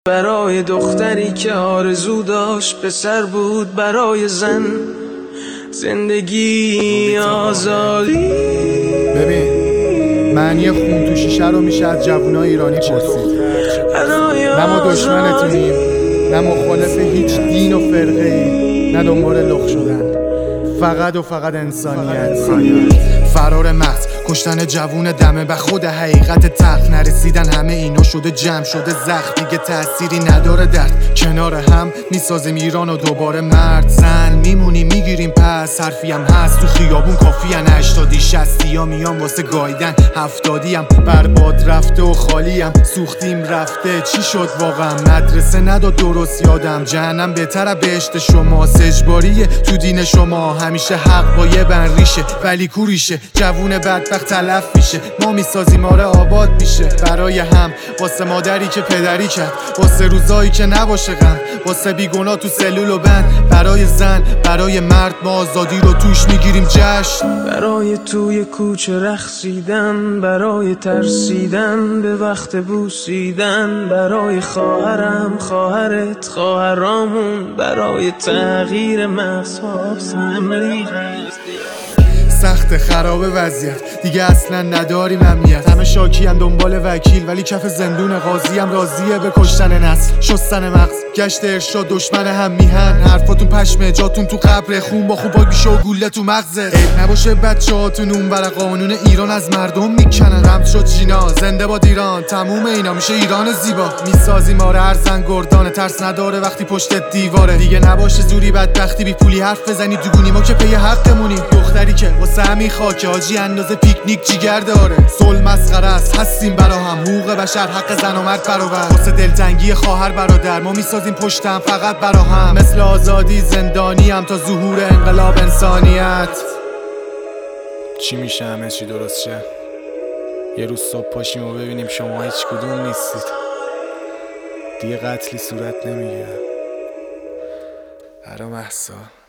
برای دختری که آرزو داشت پسر بود، برای زن زندگی آزادی. ببین معنی خون تو شیشه رو میشه از جوونای ایرانی پرسید. نه ما دشمنتونیم، نه مخالف هیچ دین و فرقه ای، نه دنبال لخ شدن، فقط و فقط انسانیت. فرار محض، کشتن جوون دمه به خود حقیقت تلخ، نرسیدن همه اینا شده جمع شده زخم، دیگه تأثیری نداره درد، کنار هم میسازیم ایران و دوباره مرد زن میمونیم میگیریم پس، حرفی هم هست تو خیابون کافیان، 80 60 ها میان واسه گایدن، 70 هم برباد رفته و خالیم، سوختیم رفته چی شد واقعا، مدرسه نداد درست یادم، جهنم بهتره بهشت شما، اجباریه تو دین شما، همیشه حق با یه بند ریشه ولی کوریشه، جوون بدبخت تلف میشه، ما میسازیم آره آباد میشه، برای هم، واسه مادری که پدری کرد، واسه روزایی که نباشه غم، واسه بیگونا تو سلول و بند، برای زن، برای مرد، ما آزادی رو توش میگیریم جشن، برای توی کوچه رقصیدن، برای ترسیدن به وقت بوسیدن، برای خواهرم، خواهرت، خواهرامون، برای تغییر مذهب سخت خراب وضعیت، دیگه اصلا نداریم امنیت، همه شاکی هم دنبال وکیل، ولی کف زندون قاضی هم راضیه به کشتن نسل، شستن مغز، گشت ارشاد، دشمن هم میهن، حرفاتون پشمه، جاتون تو قبر، خون با خوبا بیشه و گوله تو مغزه، عیب نباشه بچه‌هاتون اون برا قانون ایران از مردم میکنن، رمز شد جینا، زنده باد ایران، تموم اینا میشه ایران زیبا، میسازیم آره ارزن گردانه، ترس نداره وقتی پشت دیواره، دیگه نباشه زوری بدبختی بی پولی حرف بزنی دوگونی، ما که پی حقمونیم، دختری که واسه همین خاکه حاجی اندازه پیکنیک جیگر داره، صلح مسخره است، هستیم برا هم، حقوق بشر، حق زن و مرد برابر، واسه دلتنگی خواهر برادر، ما میسازیم پشتم فقط برا هم، مثل آزادی زندانی هم تا ظهور انقلاب انسانیت. چی میشه همه چی درست شه؟ یه روز صبح پاشیم و ببینیم شما هیچ کدوم نیستید، دیگه قتلی صورت نمیگیره. برا مهسا